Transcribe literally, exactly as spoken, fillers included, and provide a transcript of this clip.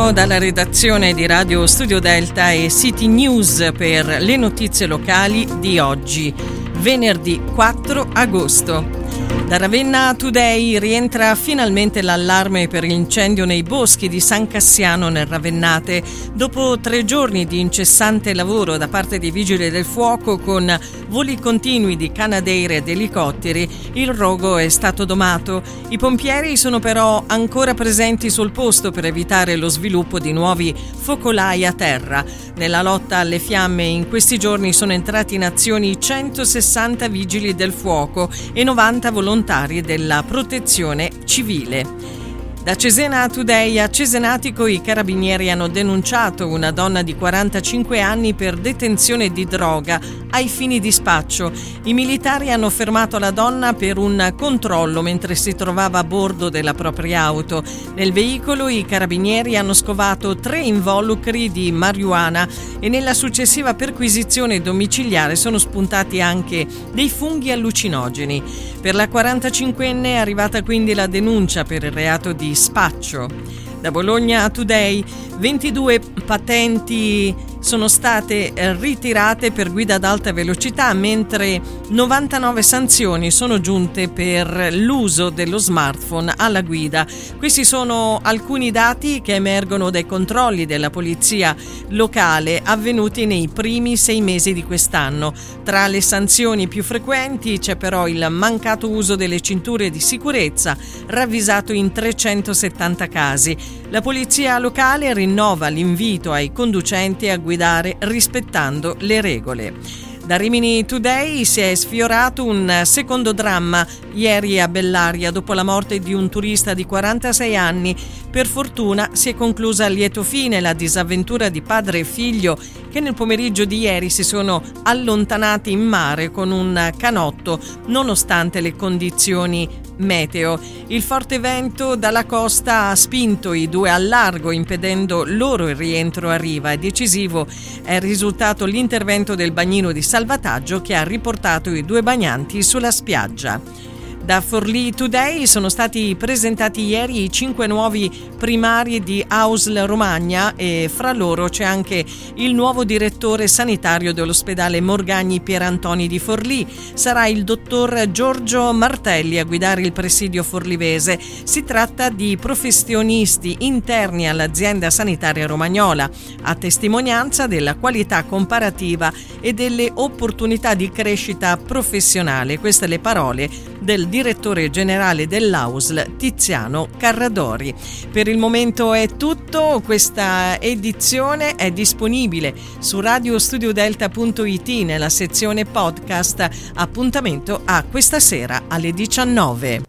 Buongiorno dalla redazione di Radio Studio Delta e City News per le notizie locali di oggi, venerdì quattro agosto. Da Ravenna Today rientra finalmente l'allarme per l'incendio nei boschi di San Cassiano nel Ravennate. Dopo tre giorni di incessante lavoro da parte dei vigili del fuoco con voli continui di Canadair ed elicotteri, il rogo è stato domato. I pompieri sono però ancora presenti sul posto per evitare lo sviluppo di nuovi focolai a terra. Nella lotta alle fiamme in questi giorni sono entrati in azione centosessanta vigili del fuoco e novanta volontari della protezione civile. Da Cesena Today a Cesenatico i carabinieri hanno denunciato una donna di quarantacinque anni per detenzione di droga ai fini di spaccio. I militari hanno fermato la donna per un controllo mentre si trovava a bordo della propria auto. Nel veicolo i carabinieri hanno scovato tre involucri di marijuana e nella successiva perquisizione domiciliare sono spuntati anche dei funghi allucinogeni. Per la quarantacinquenne è arrivata quindi la denuncia per il reato di spaccio. Da Bologna Today, ventidue patenti sono state ritirate per guida ad alta velocità, mentre novantanove sanzioni sono giunte per l'uso dello smartphone alla guida. Questi sono alcuni dati che emergono dai controlli della polizia locale avvenuti nei primi sei mesi di quest'anno. Tra le sanzioni più frequenti c'è però il mancato uso delle cinture di sicurezza, ravvisato in trecentosettanta casi. La polizia locale rinnova l'invito ai conducenti a guidare rispettando le regole. Da Rimini Today si è sfiorato un secondo dramma ieri a Bellaria dopo la morte di un turista di quarantasei anni. Per fortuna si è conclusa a lieto fine la disavventura di padre e figlio che nel pomeriggio di ieri si sono allontanati in mare con un canotto nonostante le condizioni meteo. Il forte vento dalla costa ha spinto i due al largo impedendo loro il rientro a riva e decisivo è risultato l'intervento del bagnino di salvataggio che ha riportato i due bagnanti sulla spiaggia. Da Forlì Today sono stati presentati ieri i cinque nuovi primari di A U S L Romagna e fra loro c'è anche il nuovo direttore sanitario dell'ospedale Morgagni Pierantoni di Forlì. Sarà il dottor Giorgio Martelli a guidare il presidio forlivese. Si tratta di professionisti interni all'azienda sanitaria romagnola, a testimonianza della qualità comparativa e delle opportunità di crescita professionale. Queste le parole del direttore generale dell'A U S L Tiziano Carradori. Per il momento è tutto, questa edizione è disponibile su radio studio delta punto it nella sezione podcast. Appuntamento a questa sera alle diciannove.